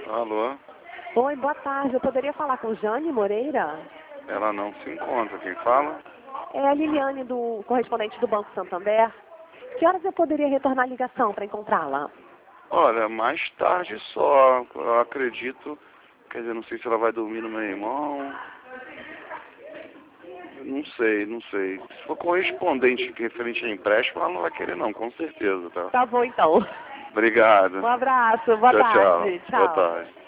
Alô? Oi, boa tarde. Eu poderia falar com Jane Moreira? Ela não se encontra. Quem fala? É a Liliane, do correspondente do Banco Santander. Que horas eu poderia retornar a ligação para encontrá-la? Olha, mais tarde só. Eu acredito. Quer dizer, não sei se ela vai dormir no meu irmão. Não sei, não sei. Se for correspondente referente a empréstimo, ela não vai querer não, com certeza, tá? Tá bom, então. Obrigado. Um abraço. Boa Tchau, tarde. tchau. Boa tarde.